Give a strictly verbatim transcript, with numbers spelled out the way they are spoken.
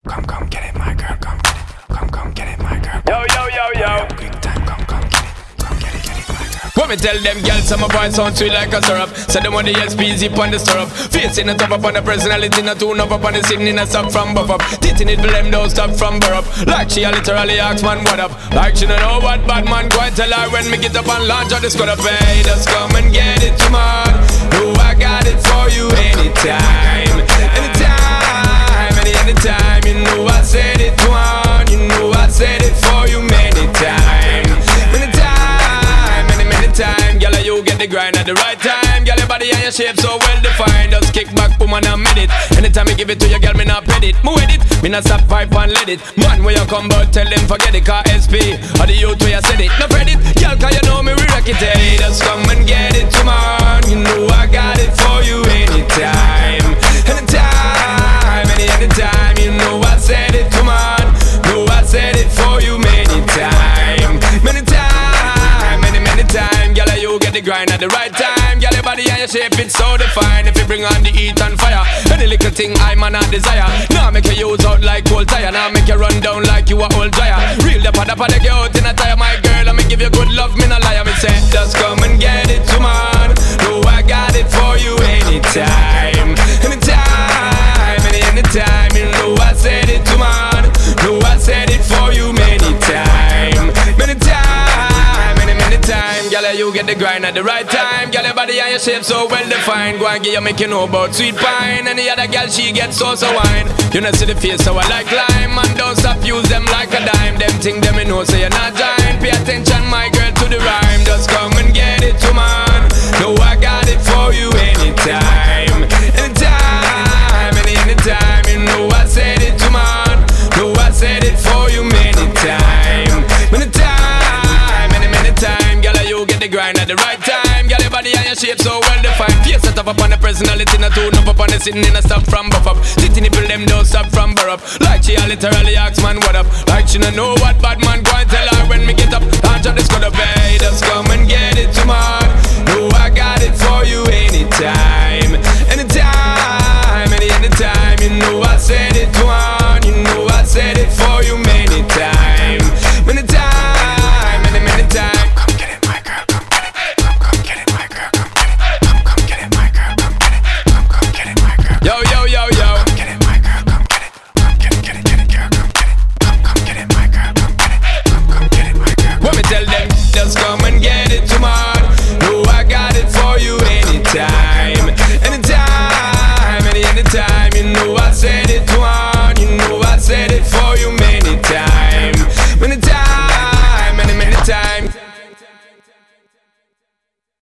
Come, come, get it, my girl, come get it. Come, come, get it, my girl. Yo, yo, yo, yo. Quick time, come, come, get it. Come, get it, get it, my girl. When me tell them girls, some of boys sound sweet like a syrup. Say them want the S P Z on the stirrup. Facing a top up on the personality, not tune up on the scene in a stop from buff up. Titting it for them, don't stop from burr up. Like she a literally asks man what up. Like she don't know what bad man go and tell her when me get up and launch out the squad up. Hey, just come and get it, come on. No, I got it for you anytime, anytime, any anytime. You know I said it one, you know I said it for you many times, many times, many many times. Girl, you get the grind at the right time. Girl, your body and your shape so well defined. Just kick back, boom, and I made it. Anytime you give it to your girl, me not pet it. Me with it, me not stop pipe and let it. Man, when you come out, tell them forget it. Car S P, or the youth where you said it. No credit, girl, cause you know me we rock it. Hey, just come and get it, come on. You know I got it for you anytime, anytime, any anytime. You know I said it, come on. Know I said it for you many time, many time, many many time. Girl, you get the grind at the right time. Girl, your body and your shape it's so defined. If you bring on the heat and fire, any little thing I man not desire. Now make you use out like cold tire. Now make you run down like you a old dryer. Real the pada pada get out in a tire, my girl. Let me give you good love, me no liar. Me say just come and get it, come on. No, I got it for you anytime, anytime, any anytime. You know I said it, come on. No, I said it for you many time, many time, many many time. Girl, you get the grind at the right time. Girl, your body and your shape so well defined. Go and get you make you know about sweet pine. Any other girl she gets so so wine. You know see the face so I like lime. And don't stop use them like a dime. Them think them you know so you're not giant. Pay attention my girl to the rhyme. Just come and get it, come on. No, I got it for you anytime, anytime, any anytime. You know I said it, come on. No, I said it for you many time, many time, many many time. Girl, you get the grind at the right time. Girl, your body and your shape so well defined. Face set up upon the personality, not tune up upon the sitting in a stop from buff up. Titty nipple them don't stop from burr up. Like she a literally asks man what up. Like she don't know what bad man go and tell